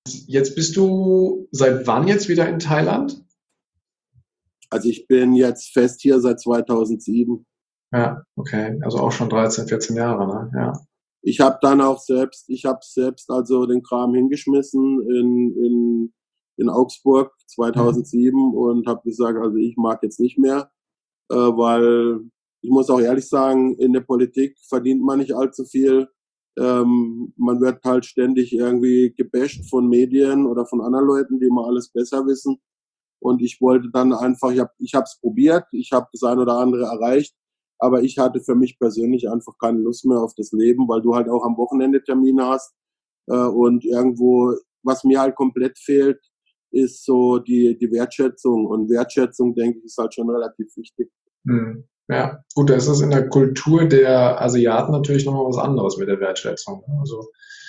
Jetzt bist du seit wann jetzt wieder in Thailand? Also ich bin jetzt fest hier seit 2007. Ja, okay. Also auch schon 13, 14 Jahre, ne? Ja. Ich habe dann auch selbst, ich habe selbst also den Kram hingeschmissen in Augsburg Mhm. 2007 und habe gesagt, also ich mag jetzt nicht mehr, weil ich muss auch ehrlich sagen, in der Politik verdient man nicht allzu viel. Man wird halt ständig irgendwie gebasht von Medien oder von anderen Leuten, die immer alles besser wissen. Und ich wollte dann einfach, ich habe es probiert, ich habe das ein oder andere erreicht, aber ich hatte für mich persönlich einfach keine Lust mehr auf das Leben, weil du halt auch am Wochenende Termine hast. Und irgendwo, was mir halt komplett fehlt, ist so die Wertschätzung. Und Wertschätzung, denke ich, ist halt schon relativ wichtig. Mhm. Ja, gut, das ist in der Kultur der Asiaten natürlich nochmal was anderes mit der Wertschätzung. Also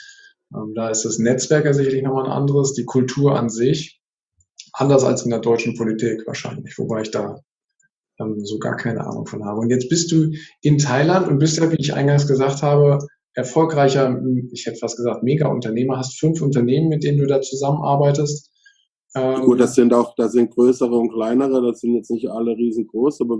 da ist das Netzwerk ja sicherlich nochmal ein anderes, die Kultur an sich, anders als in der deutschen Politik wahrscheinlich, wobei ich da so gar keine Ahnung von habe. Und jetzt bist du in Thailand und bist ja, wie ich eingangs gesagt habe, erfolgreicher, ich hätte fast gesagt, Mega-Unternehmer, hast 5 Unternehmen, mit denen du da zusammenarbeitest. Gut, Ähm, das sind größere und kleinere, das sind jetzt nicht alle riesengroß, aber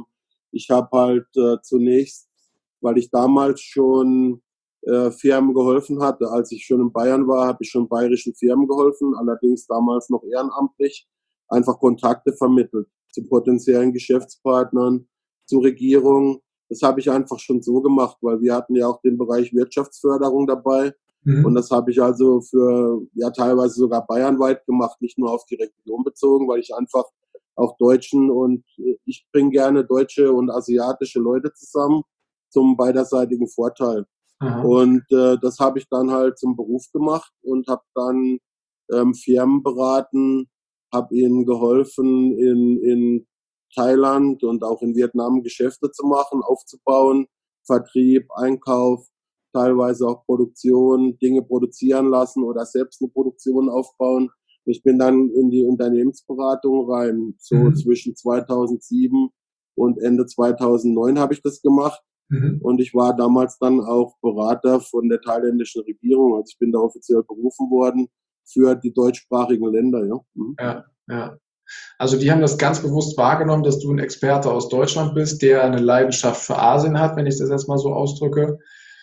ich habe halt zunächst, weil ich damals schon Firmen geholfen hatte, als ich schon in Bayern war, habe ich schon bayerischen Firmen geholfen, allerdings damals noch ehrenamtlich, einfach Kontakte vermittelt zu potenziellen Geschäftspartnern, zur Regierung. Das habe ich einfach schon so gemacht, weil wir hatten ja auch den Bereich Wirtschaftsförderung dabei. Und mhm. das habe ich also für ja teilweise sogar bayernweit gemacht, nicht nur auf die Region bezogen, weil ich einfach auch Deutschen und ich bringe gerne deutsche und asiatische Leute zusammen zum beiderseitigen Vorteil. Aha. Und das habe ich dann halt zum Beruf gemacht und habe dann Firmen beraten, habe ihnen geholfen, in Thailand und auch in Vietnam Geschäfte zu machen, aufzubauen, Vertrieb, Einkauf, teilweise auch Produktion, Dinge produzieren lassen oder selbst eine Produktion aufbauen. Ich bin dann in die Unternehmensberatung rein. So Mhm. zwischen 2007 und Ende 2009 habe ich das gemacht. Mhm. Und ich war damals dann auch Berater von der thailändischen Regierung. Also ich bin da offiziell berufen worden für die deutschsprachigen Länder. Ja. Mhm. Ja, ja. Also die haben das ganz bewusst wahrgenommen, dass du ein Experte aus Deutschland bist, der eine Leidenschaft für Asien hat, wenn ich das jetzt mal so ausdrücke.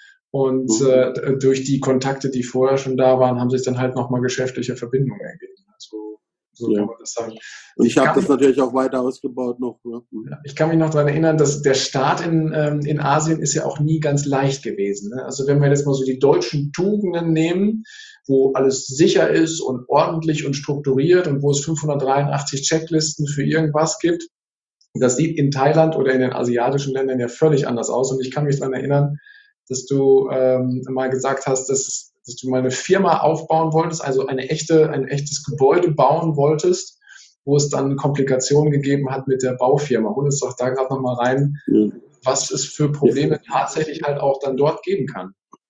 Und Mhm. durch die Kontakte, die vorher schon da waren, haben sich dann halt nochmal geschäftliche Verbindungen ergeben. Also, so kann Ja. man das sagen. Und ich Ich habe kann das mich, natürlich auch weiter ausgebaut noch. Ja. Mhm. ja, ich kann mich noch daran erinnern, dass der Start in Asien ist ja auch nie ganz leicht gewesen. Ne? Also wenn wir jetzt mal so die deutschen Tugenden nehmen, wo alles sicher ist und ordentlich und strukturiert und wo es 583 Checklisten für irgendwas gibt, das sieht in Thailand oder in den asiatischen Ländern ja völlig anders aus. Und ich kann mich daran erinnern, dass du mal gesagt hast, dass du mal eine Firma aufbauen wolltest, also ein echtes Gebäude bauen wolltest, wo es dann Komplikationen gegeben hat mit der Baufirma. Hol uns doch da gerade nochmal rein, Ja. was es für Ja. Probleme tatsächlich halt auch dann dort geben kann.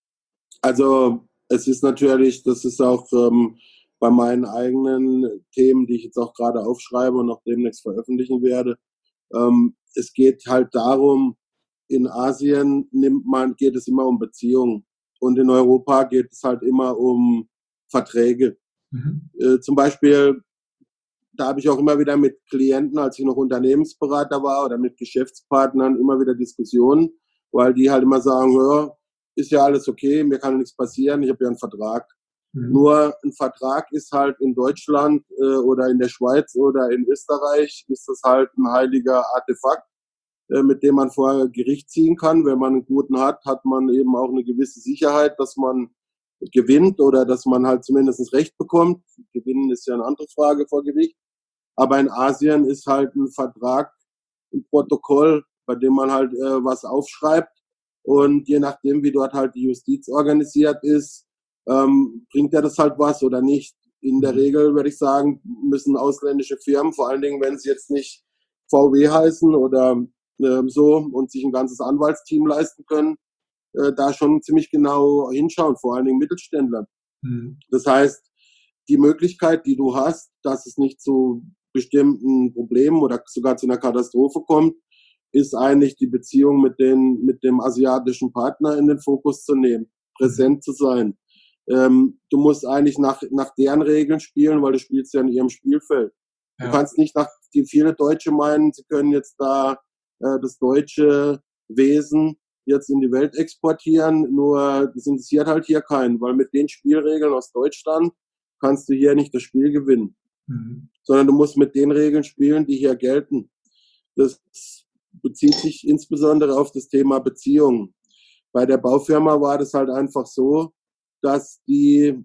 Also es ist natürlich, das ist auch bei meinen eigenen Themen, die ich jetzt auch gerade aufschreibe und auch demnächst veröffentlichen werde. Es geht halt darum, in Asien geht es immer um Beziehungen und in Europa geht es halt immer um Verträge. Mhm. Zum Beispiel, da habe ich auch immer wieder mit Klienten, als ich noch Unternehmensberater war oder mit Geschäftspartnern immer wieder Diskussionen, weil die halt immer sagen, hör, ist ja alles okay, mir kann nichts passieren, ich habe ja einen Vertrag. Mhm. Nur ein Vertrag ist halt in Deutschland oder in der Schweiz oder in Österreich ist das halt ein heiliger Artefakt, mit dem man vor Gericht ziehen kann. Wenn man einen guten hat, hat man eben auch eine gewisse Sicherheit, dass man gewinnt oder dass man halt zumindest Recht bekommt. Gewinnen ist ja eine andere Frage vor Gericht. Aber in Asien ist halt ein Vertrag, ein Protokoll, bei dem man halt was aufschreibt. Und je nachdem, wie dort halt die Justiz organisiert ist, bringt er das halt was oder nicht. In der Mhm. Regel würde ich sagen, müssen ausländische Firmen, vor allen Dingen, wenn sie jetzt nicht VW heißen oder so und sich ein ganzes Anwaltsteam leisten können, da schon ziemlich genau hinschauen, vor allen Dingen Mittelständler. Mhm. Das heißt, die Möglichkeit, die du hast, dass es nicht zu bestimmten Problemen oder sogar zu einer Katastrophe kommt, ist eigentlich die Beziehung mit dem asiatischen Partner in den Fokus zu nehmen, Mhm. präsent zu sein. Du musst eigentlich nach deren Regeln spielen, weil du spielst ja in ihrem Spielfeld. Du kannst nicht die viele Deutsche meinen, sie können jetzt da das deutsche Wesen jetzt in die Welt exportieren, nur das interessiert halt hier keinen, weil mit den Spielregeln aus Deutschland kannst du hier nicht das Spiel gewinnen, sondern du musst mit den Regeln spielen, die hier gelten. Das bezieht sich insbesondere auf das Thema Beziehungen. Bei der Baufirma war das halt einfach so, dass die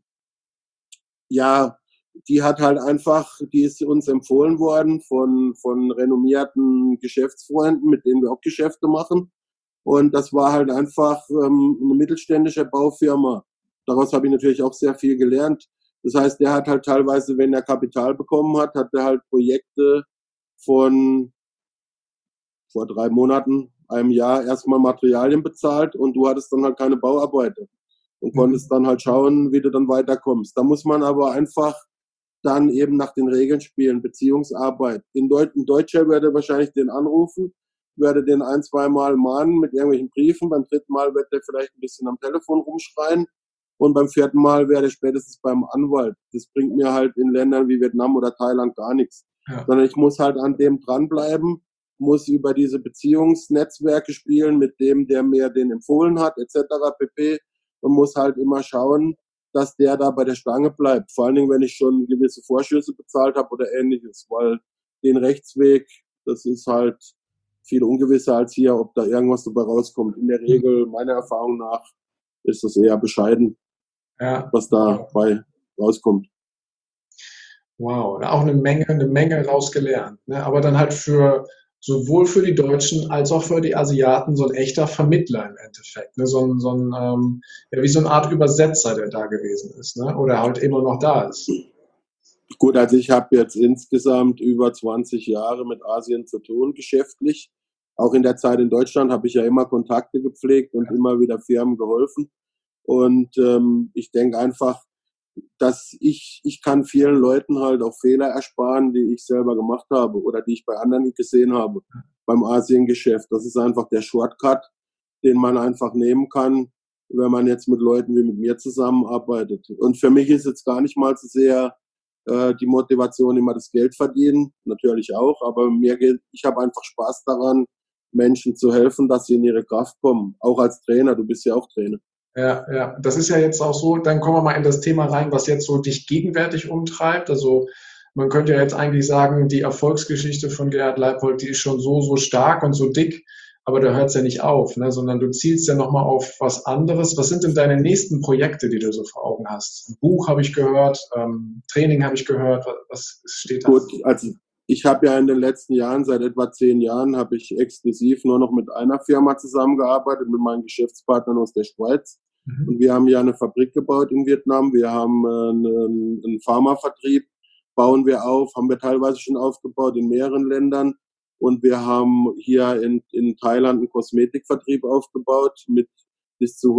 hat halt einfach, die ist uns empfohlen worden von renommierten Geschäftsfreunden, mit denen wir auch Geschäfte machen. Und das war halt einfach eine mittelständische Baufirma. Daraus habe ich natürlich auch sehr viel gelernt. Das heißt, der hat halt teilweise, wenn er Kapital bekommen hat, hat er halt Projekte von vor 3 Monaten, einem Jahr erstmal Materialien bezahlt und du hattest dann halt keine Bauarbeiter und konntest dann halt schauen, wie du dann weiterkommst. Da muss man aber einfach dann eben nach den Regeln spielen, Beziehungsarbeit. Ein Deutscher würde wahrscheinlich den anrufen, würde den 1-2 Mal mahnen mit irgendwelchen Briefen, beim 3. Mal wird der vielleicht ein bisschen am Telefon rumschreien und beim 4. Mal wäre der spätestens beim Anwalt. Das bringt mir halt in Ländern wie Vietnam oder Thailand gar nichts. Sondern ich muss halt an dem dranbleiben, muss über diese Beziehungsnetzwerke spielen mit dem, der mir den empfohlen hat, etc. pp. Und muss halt immer schauen, dass der da bei der Stange bleibt. Vor allen Dingen, wenn ich schon gewisse Vorschüsse bezahlt habe oder ähnliches, weil den Rechtsweg, das ist halt viel ungewisser als hier, ob da irgendwas dabei rauskommt. In der Regel, meiner Erfahrung nach, ist das eher bescheiden, was dabei rauskommt. Wow, auch eine Menge rausgelernt. Ne? Aber dann halt sowohl für die Deutschen als auch für die Asiaten so ein echter Vermittler im Endeffekt. Ne? Wie so eine Art Übersetzer, der da gewesen ist, ne? Oder halt immer noch da ist. Gut, also ich habe jetzt insgesamt über 20 Jahre mit Asien zu tun, geschäftlich. Auch in der Zeit in Deutschland habe ich ja immer Kontakte gepflegt und immer wieder Firmen geholfen. Und ich denke einfach, dass ich kann vielen Leuten halt auch Fehler ersparen, die ich selber gemacht habe oder die ich bei anderen gesehen habe beim Asiengeschäft. Das ist einfach der Shortcut, den man einfach nehmen kann, wenn man jetzt mit Leuten wie mit mir zusammenarbeitet. Und für mich ist jetzt gar nicht mal so sehr die Motivation immer das Geld verdienen, natürlich auch, aber ich habe einfach Spaß daran, Menschen zu helfen, dass sie in ihre Kraft kommen. Auch als Trainer, du bist ja auch Trainer. Ja, das ist ja jetzt auch so, dann kommen wir mal in das Thema rein, was jetzt so dich gegenwärtig umtreibt. Also man könnte ja jetzt eigentlich sagen, die Erfolgsgeschichte von Gerhard Leipold, die ist schon so stark und so dick, aber da hört es ja nicht auf, ne? Sondern du zielst ja nochmal auf was anderes. Was sind denn deine nächsten Projekte, die du so vor Augen hast? Ein Buch habe ich gehört, Training habe ich gehört, was steht da? Gut, also ich habe ja in den letzten Jahren, seit etwa 10 Jahren, habe ich exklusiv nur noch mit einer Firma zusammengearbeitet, mit meinen Geschäftspartnern aus der Schweiz. Und wir haben ja eine Fabrik gebaut in Vietnam. Wir haben einen Pharmavertrieb, bauen wir auf, haben wir teilweise schon aufgebaut in mehreren Ländern. Und wir haben hier in Thailand einen Kosmetikvertrieb aufgebaut mit bis zu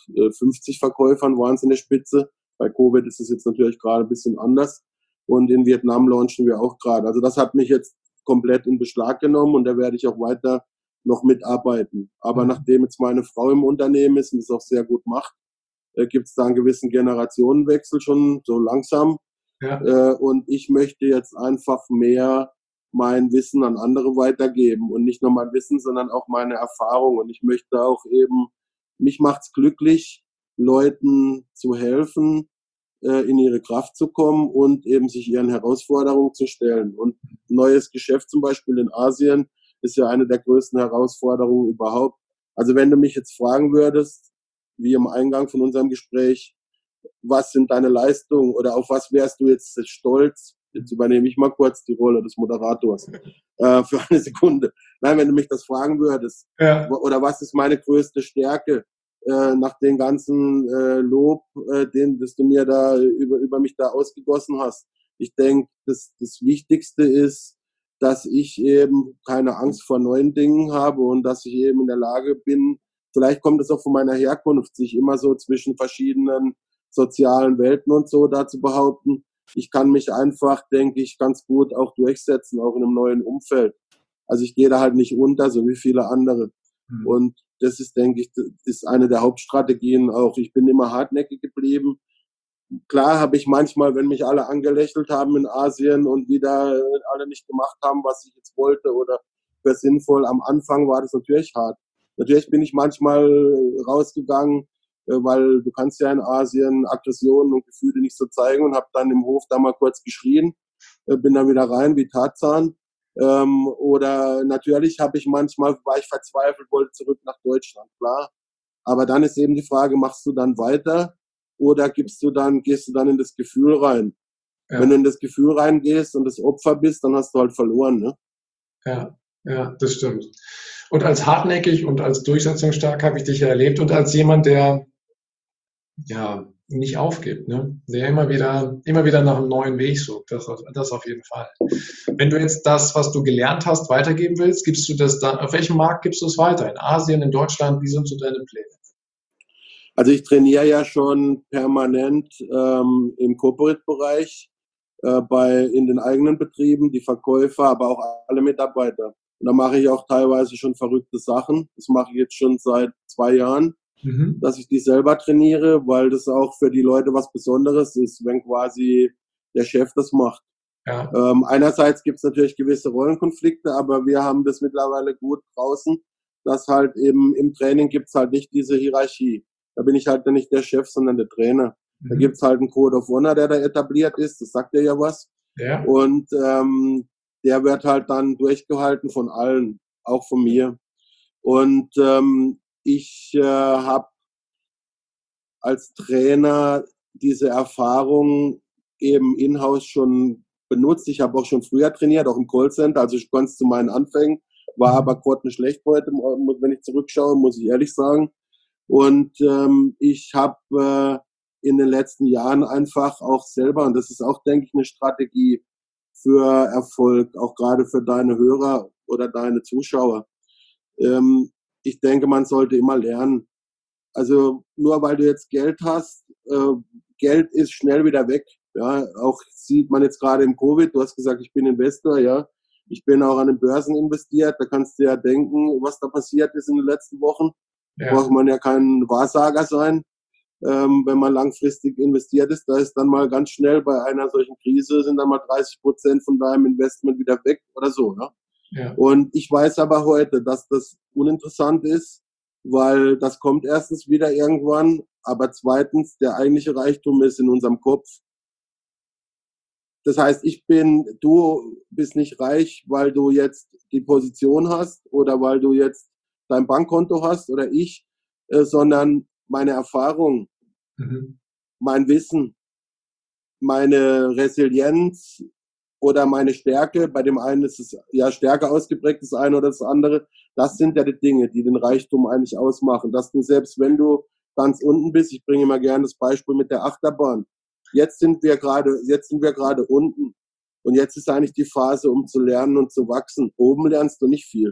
150 Verkäufern, waren es in der Spitze. Bei Covid ist es jetzt natürlich gerade ein bisschen anders. Und in Vietnam launchen wir auch gerade. Also das hat mich jetzt komplett in Beschlag genommen und da werde ich auch weiter noch mitarbeiten. Aber nachdem jetzt meine Frau im Unternehmen ist und es auch sehr gut macht, gibt es da einen gewissen Generationenwechsel schon so langsam. Ja. Und ich möchte jetzt einfach mehr mein Wissen an andere weitergeben und nicht nur mein Wissen, sondern auch meine Erfahrung. Und ich möchte auch eben, mich macht's glücklich, Leuten zu helfen, in ihre Kraft zu kommen und eben sich ihren Herausforderungen zu stellen. Und neues Geschäft zum Beispiel in Asien ist ja eine der größten Herausforderungen überhaupt. Also wenn du mich jetzt fragen würdest, wie im Eingang von unserem Gespräch, was sind deine Leistungen oder auf was wärst du jetzt stolz? Jetzt übernehme ich mal kurz die Rolle des Moderators für eine Sekunde. Nein, wenn du mich das fragen würdest, oder was ist meine größte Stärke? Nach dem ganzen Lob, das du mir da über mich da ausgegossen hast. Ich denke, das Wichtigste ist, dass ich eben keine Angst vor neuen Dingen habe und dass ich eben in der Lage bin, vielleicht kommt es auch von meiner Herkunft, sich immer so zwischen verschiedenen sozialen Welten und so da zu behaupten. Ich kann mich einfach, denke ich, ganz gut auch durchsetzen, auch in einem neuen Umfeld. Also ich gehe da halt nicht unter, so wie viele andere. Und das ist, denke ich, ist eine der Hauptstrategien auch. Ich bin immer hartnäckig geblieben. klar habe ich manchmal, wenn mich alle angelächelt haben in Asien und wieder alle nicht gemacht haben, was ich jetzt wollte oder für sinnvoll, am Anfang war das natürlich hart. Natürlich bin ich manchmal rausgegangen, weil du kannst ja in Asien Aggressionen und Gefühle nicht so zeigen, und habe dann im Hof da mal kurz geschrien, bin dann wieder rein wie Tarzan. Oder natürlich habe ich manchmal, war ich verzweifelt, wollte zurück nach Deutschland, klar. Aber dann ist eben die Frage, machst du dann weiter oder gehst du dann in das Gefühl rein? Ja. Wenn du in das Gefühl reingehst und das Opfer bist, dann hast du halt verloren, ne? Ja, ja, das stimmt. Und als hartnäckig und als durchsetzungsstark habe ich dich ja erlebt und als jemand, der ja nicht aufgibt, ne? Der immer wieder nach einem neuen Weg sucht. Das auf jeden Fall. Wenn du jetzt das, was du gelernt hast, weitergeben willst, gibst du das dann, auf welchem Markt gibst du es weiter? In Asien, in Deutschland? Wie sind so deine Pläne? Also ich trainiere ja schon permanent im Corporate-Bereich, in den eigenen Betrieben, die Verkäufer, aber auch alle Mitarbeiter. Und da mache ich auch teilweise schon verrückte Sachen. Das mache ich jetzt schon seit 2 Jahren, dass ich die selber trainiere, weil das auch für die Leute was Besonderes ist, wenn quasi der Chef das macht. Ja. Einerseits gibt es natürlich gewisse Rollenkonflikte, aber wir haben das mittlerweile gut draußen, dass halt eben im Training gibt es halt nicht diese Hierarchie. Da bin ich halt nicht der Chef, sondern der Trainer. Da gibt es halt einen Code of Honor, der da etabliert ist, das sagt ja was. Ja. Und der wird halt dann durchgehalten von allen, auch von mir. Und ich habe als Trainer diese Erfahrung eben in-house schon benutzt. Ich habe auch schon früher trainiert, auch im Callcenter, also ich konnte es zu meinen Anfängen, war aber grottenschlecht heute, wenn ich zurückschaue, muss ich ehrlich sagen. Und ich habe in den letzten Jahren einfach auch selber, und das ist auch, denke ich, eine Strategie für Erfolg, auch gerade für deine Hörer oder deine Zuschauer. Ich denke, man sollte immer lernen. Also nur weil du jetzt Geld hast, Geld ist schnell wieder weg. Ja, auch sieht man jetzt gerade im Covid. Du hast gesagt, ich bin Investor, ja. Ich bin auch an den Börsen investiert. Da kannst du ja denken, was da passiert ist in den letzten Wochen. Ja. Braucht man ja kein Wahrsager sein. Wenn man langfristig investiert ist, da ist dann mal ganz schnell bei einer solchen Krise sind dann mal 30% von deinem Investment wieder weg oder so. Ja? Ja. Und ich weiß aber heute, dass das uninteressant ist, weil das kommt erstens wieder irgendwann, aber zweitens, der eigentliche Reichtum ist in unserem Kopf. Das heißt, du bist nicht reich, weil du jetzt die Position hast oder weil du jetzt dein Bankkonto hast oder ich, sondern meine Erfahrung, mein Wissen, meine Resilienz oder meine Stärke, bei dem einen ist es ja stärker ausgeprägt, das eine oder das andere, das sind ja die Dinge, die den Reichtum eigentlich ausmachen, dass du selbst, wenn du ganz unten bist, ich bringe immer gerne das Beispiel mit der Achterbahn, jetzt sind wir gerade unten und jetzt ist eigentlich die Phase, um zu lernen und zu wachsen. Oben lernst du nicht viel.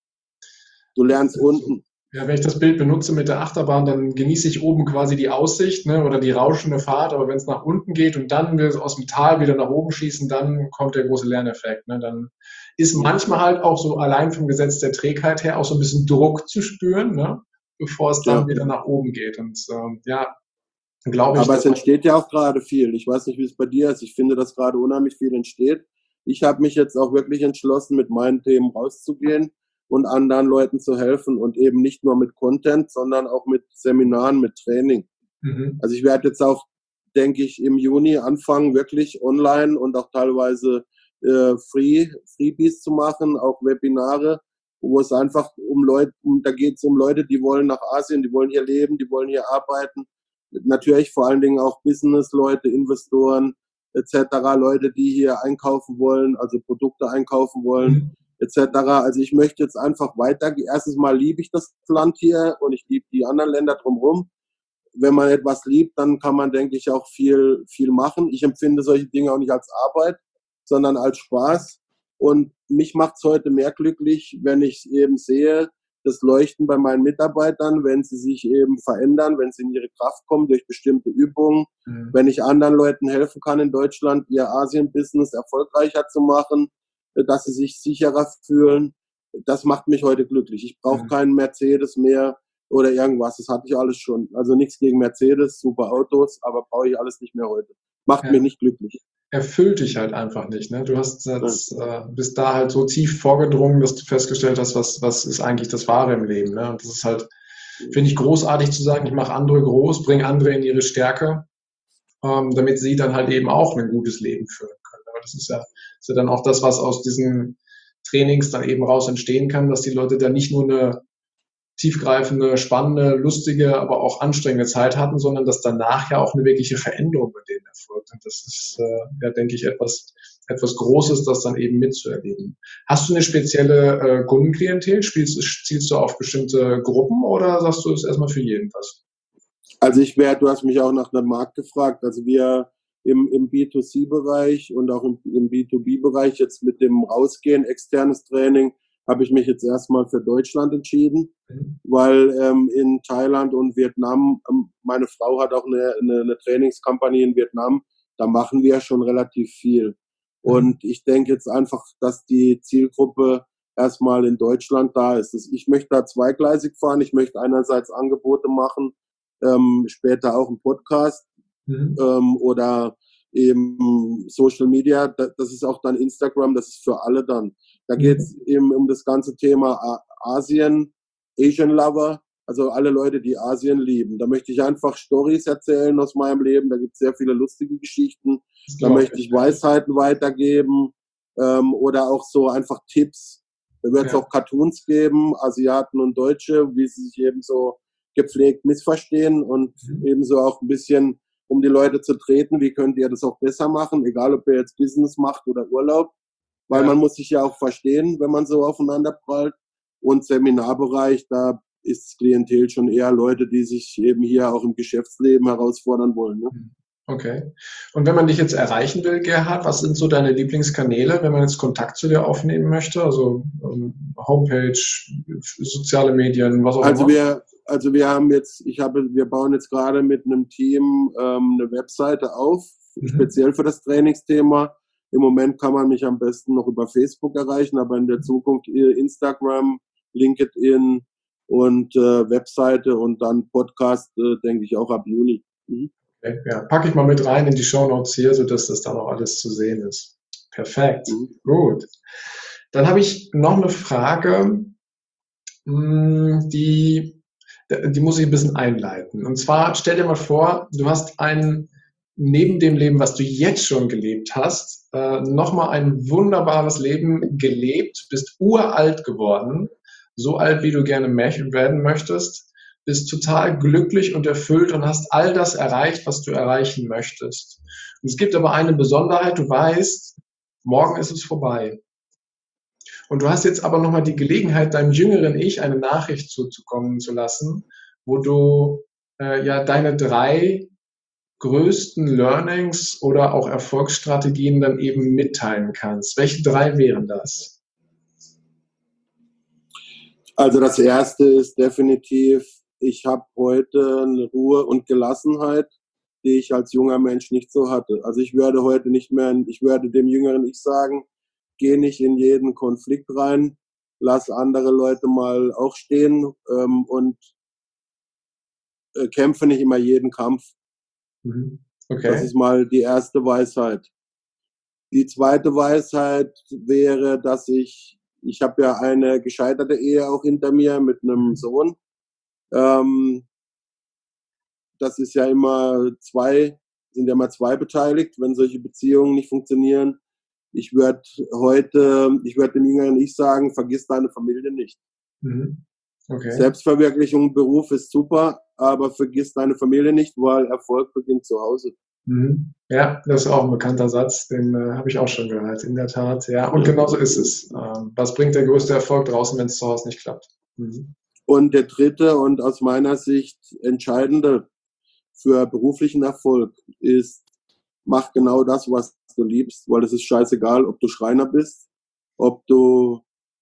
Du lernst unten. Ja, wenn ich das Bild benutze mit der Achterbahn, dann genieße ich oben quasi die Aussicht, ne, oder die rauschende Fahrt, aber wenn es nach unten geht und dann wir aus dem Tal wieder nach oben schießen, dann kommt der große Lerneffekt. Ne? Dann ist manchmal halt auch so allein vom Gesetz der Trägheit her auch so ein bisschen Druck zu spüren, ne, bevor es dann wieder nach oben geht. Und ja, glaube ich. Aber es entsteht ja auch gerade viel. Ich weiß nicht, wie es bei dir ist. Ich finde, dass gerade unheimlich viel entsteht. Ich habe mich jetzt auch wirklich entschlossen, mit meinen Themen rauszugehen und anderen Leuten zu helfen und eben nicht nur mit Content, sondern auch mit Seminaren, mit Training. Also ich werde jetzt auch, denke ich, im Juni anfangen, wirklich online und auch teilweise Freebies zu machen, auch Webinare, wo es einfach da geht es um Leute, die wollen nach Asien, die wollen hier leben, die wollen hier arbeiten. Natürlich vor allen Dingen auch Business-Leute, Investoren etc., Leute, die hier einkaufen wollen, also Produkte einkaufen wollen. Etc. Also ich möchte jetzt einfach weitergehen. Erstens mal liebe ich das Land hier und ich liebe die anderen Länder drumherum. Wenn man etwas liebt, dann kann man, denke ich, auch viel machen. Ich empfinde solche Dinge auch nicht als Arbeit, sondern als Spaß. Und mich macht es heute mehr glücklich, wenn ich eben sehe, das Leuchten bei meinen Mitarbeitern, wenn sie sich eben verändern, wenn sie in ihre Kraft kommen durch bestimmte Übungen, wenn ich anderen Leuten helfen kann in Deutschland, ihr Asien-Business erfolgreicher zu machen, dass sie sich sicherer fühlen. Das macht mich heute glücklich. Ich brauche keinen Mercedes mehr oder irgendwas. Das hatte ich alles schon. Also nichts gegen Mercedes, super Autos, aber brauche ich alles nicht mehr heute. Macht Ja. mich nicht glücklich. Erfüllt dich halt einfach nicht. Ne? Du hast Ja. bist da halt so tief vorgedrungen, dass du festgestellt hast, was ist eigentlich das Wahre im Leben. Ne? Und das ist halt, finde ich, großartig zu sagen, ich mache andere groß, bringe andere in ihre Stärke, damit sie dann halt eben auch ein gutes Leben führen können. Aber das ist ja dann auch das, was aus diesen Trainings dann eben raus entstehen kann, dass die Leute dann nicht nur eine tiefgreifende, spannende, lustige, aber auch anstrengende Zeit hatten, sondern dass danach ja auch eine wirkliche Veränderung bei denen erfolgt. Und das ist, ja, denke ich, etwas Großes, das dann eben mitzuerleben. Hast du eine spezielle Kundenklientel? Zielst du auf bestimmte Gruppen oder sagst du es erstmal für jeden was? Also du hast mich auch nach dem Markt gefragt. Also wir im B2C-Bereich und auch im B2B-Bereich jetzt mit dem Rausgehen, externes Training, habe ich mich jetzt erstmal für Deutschland entschieden, weil in Thailand und Vietnam, meine Frau hat auch eine Trainingskampagne in Vietnam, da machen wir schon relativ viel. Und ich denke jetzt einfach, dass die Zielgruppe erstmal in Deutschland da ist. Ich möchte da zweigleisig fahren. Ich möchte einerseits Angebote machen, später auch ein Podcast oder eben Social Media. Das ist auch dann Instagram, das ist für alle dann. Da geht es eben um das ganze Thema Asian Lover, also alle Leute, die Asien lieben. Da möchte ich einfach Stories erzählen aus meinem Leben. Da gibt es sehr viele lustige Geschichten. Da möchte ich Weisheiten weitergeben oder auch so einfach Tipps. Da wird es auch Cartoons geben, Asiaten und Deutsche, wie sie sich eben so gepflegt missverstehen und ebenso auch ein bisschen, um die Leute zu treten, wie könnt ihr das auch besser machen, egal ob ihr jetzt Business macht oder Urlaub, weil man muss sich ja auch verstehen, wenn man so aufeinander prallt. Und Seminarbereich, da ist das Klientel schon eher Leute, die sich eben hier auch im Geschäftsleben herausfordern wollen. Ne? Okay. Und wenn man dich jetzt erreichen will, Gerhard, was sind so deine Lieblingskanäle, wenn man jetzt Kontakt zu dir aufnehmen möchte? Also Homepage, soziale Medien, was auch immer? Wir bauen jetzt gerade mit einem Team eine Webseite auf, speziell für das Trainingsthema. Im Moment kann man mich am besten noch über Facebook erreichen, aber in der Zukunft Instagram, LinkedIn und Webseite und dann Podcast, denke ich auch ab Juni. Okay, ja, packe ich mal mit rein in die Shownotes hier, sodass das dann auch alles zu sehen ist. Perfekt, gut. Dann habe ich noch eine Frage, die muss ich ein bisschen einleiten. Und zwar stell dir mal vor, du hast neben dem Leben, was du jetzt schon gelebt hast, nochmal ein wunderbares Leben gelebt, bist uralt geworden, so alt, wie du gerne werden möchtest, bist total glücklich und erfüllt und hast all das erreicht, was du erreichen möchtest. Und es gibt aber eine Besonderheit, du weißt, morgen ist es vorbei. Und du hast jetzt aber nochmal die Gelegenheit, deinem jüngeren Ich eine Nachricht zuzukommen zu lassen, wo du ja deine 3 größten Learnings oder auch Erfolgsstrategien dann eben mitteilen kannst. Welche 3 wären das? Also das erste ist definitiv, ich habe heute eine Ruhe und Gelassenheit, die ich als junger Mensch nicht so hatte. Also ich würde dem jüngeren Ich sagen, geh nicht in jeden Konflikt rein, lass andere Leute mal auch stehen und kämpfe nicht immer jeden Kampf. Okay. Das ist mal die erste Weisheit. Die zweite Weisheit wäre, dass ich habe ja eine gescheiterte Ehe auch hinter mir mit einem Sohn. Das ist ja sind ja immer zwei beteiligt, wenn solche Beziehungen nicht funktionieren. Ich würde dem jüngeren Ich sagen, vergiss deine Familie nicht. Okay. Selbstverwirklichung im Beruf ist super, aber vergiss deine Familie nicht, weil Erfolg beginnt zu Hause. Ja, das ist auch ein bekannter Satz, den habe ich auch schon gehört, in der Tat. Ja, und genau so ist es. Was bringt der größte Erfolg draußen, wenn es zu Hause nicht klappt? Und der dritte und aus meiner Sicht entscheidende für beruflichen Erfolg ist, mach genau das, was du liebst, weil es ist scheißegal, ob du Schreiner bist, ob du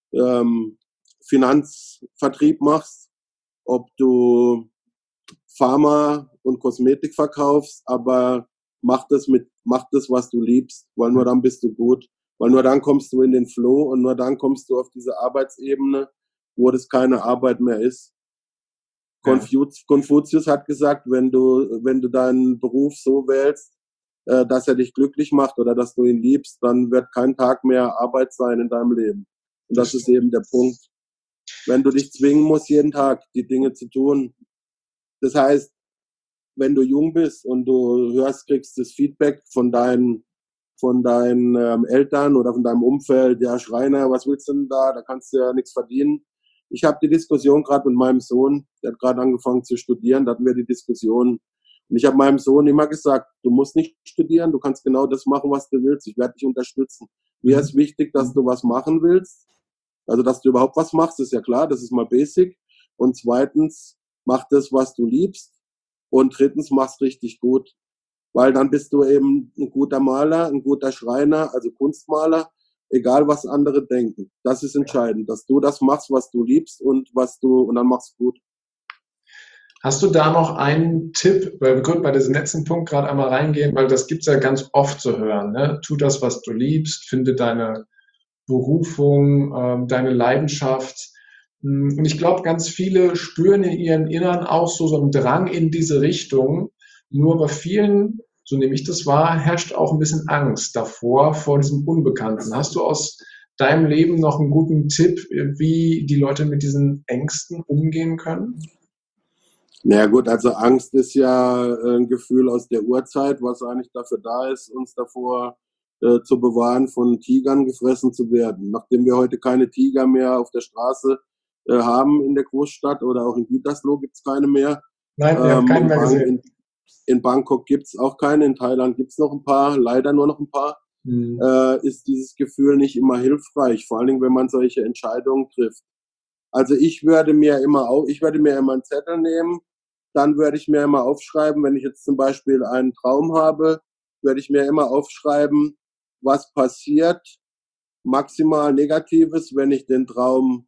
Finanzvertrieb machst, ob du Pharma und Kosmetik verkaufst, aber mach das, was du liebst, weil nur dann bist du gut, weil nur dann kommst du in den Flow und nur dann kommst du auf diese Arbeitsebene, wo das keine Arbeit mehr ist. Ja. Konfuzius hat gesagt, wenn du deinen Beruf so wählst, dass er dich glücklich macht oder dass du ihn liebst, dann wird kein Tag mehr Arbeit sein in deinem Leben. Und das ist eben der Punkt. Wenn du dich zwingen musst, jeden Tag die Dinge zu tun. Das heißt, wenn du jung bist und du kriegst das Feedback von deinen Eltern oder von deinem Umfeld, ja, Schreiner, was willst du denn da? Da kannst du ja nichts verdienen. Ich habe die Diskussion gerade mit meinem Sohn, der hat gerade angefangen zu studieren, da hatten wir die Diskussion. Und ich habe meinem Sohn immer gesagt, du musst nicht studieren, du kannst genau das machen, was du willst. Ich werde dich unterstützen. Mir ist wichtig, dass du was machen willst. Also, dass du überhaupt was machst, ist ja klar, das ist mal basic. Und zweitens, mach das, was du liebst. Und drittens, mach's richtig gut. Weil dann bist du eben ein guter Maler, ein guter Schreiner, also Kunstmaler, egal was andere denken. Das ist entscheidend, dass du das machst, was du liebst und dann machst du gut. Hast du da noch einen Tipp, weil wir können bei diesem letzten Punkt gerade einmal reingehen, weil das gibt's ja ganz oft zu hören, ne? Tu das, was du liebst, finde deine Berufung, deine Leidenschaft. Und ich glaube, ganz viele spüren in ihrem Innern auch so einen Drang in diese Richtung. Nur bei vielen, so nehme ich das wahr, herrscht auch ein bisschen Angst davor, vor diesem Unbekannten. Hast du aus deinem Leben noch einen guten Tipp, wie die Leute mit diesen Ängsten umgehen können? Naja gut, also Angst ist ja ein Gefühl aus der Urzeit, was eigentlich dafür da ist, uns davor zu bewahren, von Tigern gefressen zu werden. Nachdem wir heute keine Tiger mehr auf der Straße haben in der Großstadt oder auch in Gütersloh gibt's keine mehr. Nein, wir haben keinen mehr gesehen. In Bangkok gibt's auch keine, in Thailand gibt's noch ein paar, leider nur noch ein paar. Hm. Ist dieses Gefühl nicht immer hilfreich, vor allen Dingen, wenn man solche Entscheidungen trifft. Also ich würde mir immer einen Zettel nehmen, dann würde ich mir immer aufschreiben, wenn ich jetzt zum Beispiel einen Traum habe, würde ich mir immer aufschreiben, was passiert, maximal Negatives, wenn ich dem Traum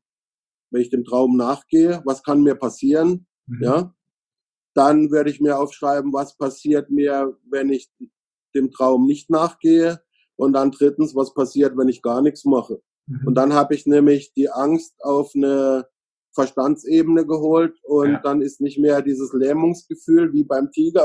nachgehe, was kann mir passieren, ja. Dann würde ich mir aufschreiben, was passiert mir, wenn ich dem Traum nicht nachgehe. Und dann drittens, was passiert, wenn ich gar nichts mache. Und dann habe ich nämlich die Angst auf eine Verstandsebene geholt und dann ist nicht mehr dieses Lähmungsgefühl wie beim Tiger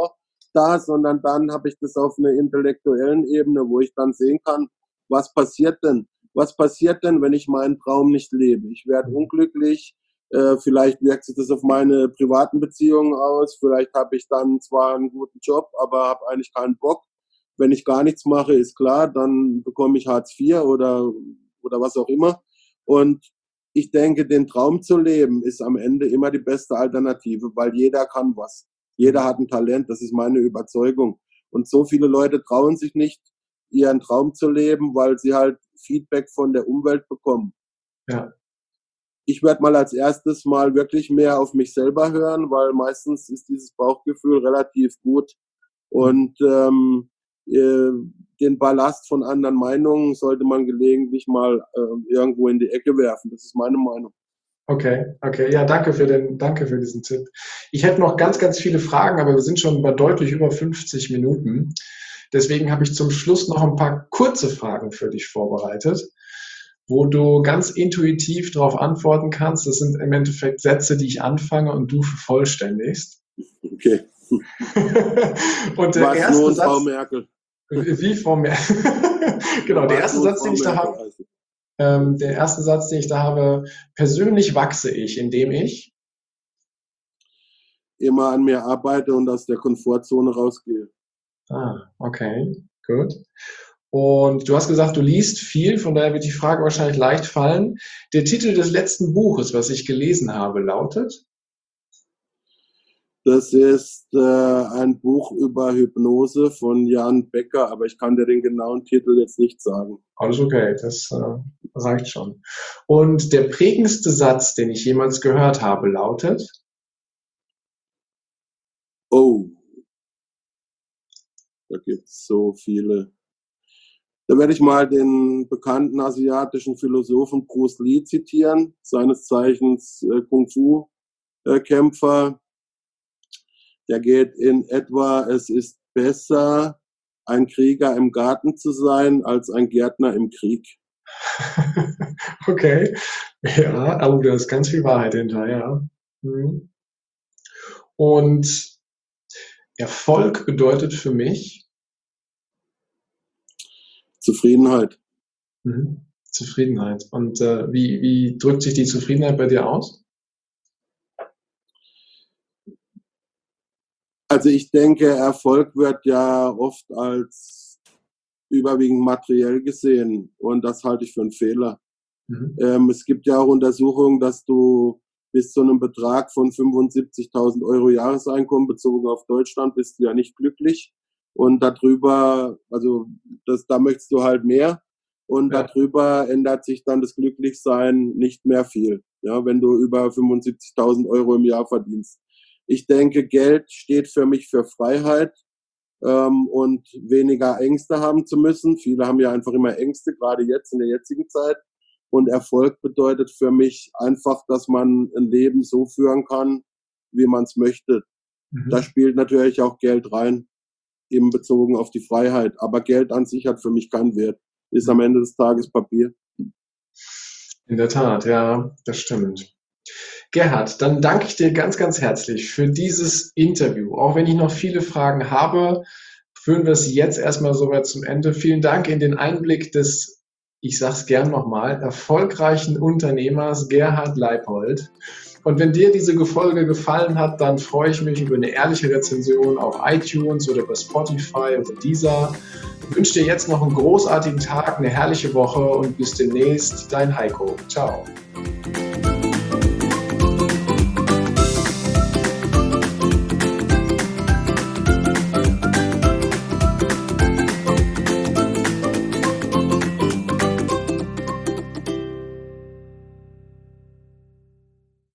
da, sondern dann habe ich das auf einer intellektuellen Ebene, wo ich dann sehen kann, was passiert denn? Was passiert denn, wenn ich meinen Traum nicht lebe? Ich werde unglücklich, vielleicht wirkt sich das auf meine privaten Beziehungen aus, vielleicht habe ich dann zwar einen guten Job, aber habe eigentlich keinen Bock. Wenn ich gar nichts mache, ist klar, dann bekomme ich Hartz IV oder was auch immer. Und ich denke, den Traum zu leben, ist am Ende immer die beste Alternative, weil jeder kann was. Jeder hat ein Talent, das ist meine Überzeugung. Und so viele Leute trauen sich nicht, ihren Traum zu leben, weil sie halt Feedback von der Umwelt bekommen. Ja. Ich werde mal als erstes mal wirklich mehr auf mich selber hören, weil meistens ist dieses Bauchgefühl relativ gut. Und den Ballast von anderen Meinungen sollte man gelegentlich mal irgendwo in die Ecke werfen. Das ist meine Meinung. Okay, ja, danke für diesen Tipp. Ich hätte noch ganz, ganz viele Fragen, aber wir sind schon bei deutlich über 50 Minuten. Deswegen habe ich zum Schluss noch ein paar kurze Fragen für dich vorbereitet, wo du ganz intuitiv darauf antworten kannst. Das sind im Endeffekt Sätze, die ich anfange und du vervollständigst. Okay. Und der Was erste nun, Satz, Frau Merkel? Wie Frau Merkel? Genau, der erste Satz, den ich da habe. Der erste Satz, den ich da habe: Persönlich wachse ich, indem ich immer an mir arbeite und aus der Komfortzone rausgehe. Okay, gut. Und du hast gesagt, du liest viel, von daher wird die Frage wahrscheinlich leicht fallen. Der Titel des letzten Buches, was ich gelesen habe, lautet? Das ist ein Buch über Hypnose von Jan Becker, aber ich kann dir den genauen Titel jetzt nicht sagen. Alles okay, das reicht schon. Und der prägendste Satz, den ich jemals gehört habe, lautet? Oh, da gibt es so viele. Da werde ich mal den bekannten asiatischen Philosophen Bruce Lee zitieren, seines Zeichens Kung-Fu-Kämpfer. Der geht in etwa: Es ist besser, ein Krieger im Garten zu sein, als ein Gärtner im Krieg. Okay, ja, aber da ist ganz viel Wahrheit hinter, ja. Und Erfolg bedeutet für mich Zufriedenheit. Zufriedenheit. Und wie drückt sich die Zufriedenheit bei dir aus? Also ich denke, Erfolg wird ja oft als überwiegend materiell gesehen und das halte ich für einen Fehler. Es gibt ja auch Untersuchungen, dass du bis zu einem Betrag von 75.000 Euro Jahreseinkommen bezogen auf Deutschland bist du ja nicht glücklich und darüber, also da möchtest du halt mehr und darüber ändert sich dann das Glücklichsein nicht mehr viel, ja, wenn du über 75.000 Euro im Jahr verdienst. Ich denke, Geld steht für mich für Freiheit und weniger Ängste haben zu müssen. Viele haben ja einfach immer Ängste, gerade jetzt in der jetzigen Zeit. Und Erfolg bedeutet für mich einfach, dass man ein Leben so führen kann, wie man es möchte. Da spielt natürlich auch Geld rein, eben bezogen auf die Freiheit. Aber Geld an sich hat für mich keinen Wert. Ist am Ende des Tages Papier. In der Tat, ja, das stimmt. Gerhard, dann danke ich dir ganz, ganz herzlich für dieses Interview. Auch wenn ich noch viele Fragen habe, führen wir es jetzt erstmal soweit zum Ende. Vielen Dank in den Einblick des, ich sage es gern nochmal, erfolgreichen Unternehmers Gerhard Leipold. Und wenn dir diese Folge gefallen hat, dann freue ich mich über eine ehrliche Rezension auf iTunes oder bei Spotify oder Deezer. Ich wünsche dir jetzt noch einen großartigen Tag, eine herrliche Woche und bis demnächst, dein Heiko. Ciao.